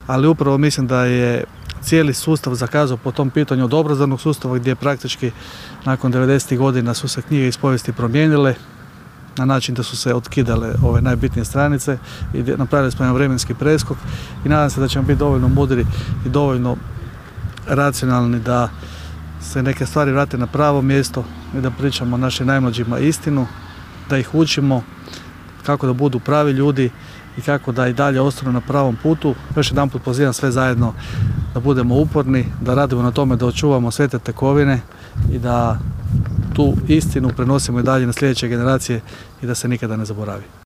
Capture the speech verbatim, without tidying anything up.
ali upravo mislim da je cijeli sustav zakazao po tom pitanju od obrazovnog sustava gdje praktički nakon devedesetih godina su se knjige iz povijesti promijenile na način da su se otkidale ove najbitnije stranice i napravili smo jedan vremenski preskok i nadam se da ćemo biti dovoljno mudri i dovoljno racionalni da se neke stvari vrate na pravo mjesto i da pričamo našim najmlađima istinu, da ih učimo kako da budu pravi ljudi i kako da i dalje ostanu na pravom putu. Još jedan put pozivam sve zajedno da budemo uporni, da radimo na tome da očuvamo sve te tekovine i da tu istinu prenosimo i dalje na sljedeće generacije i da se nikada ne zaboravi.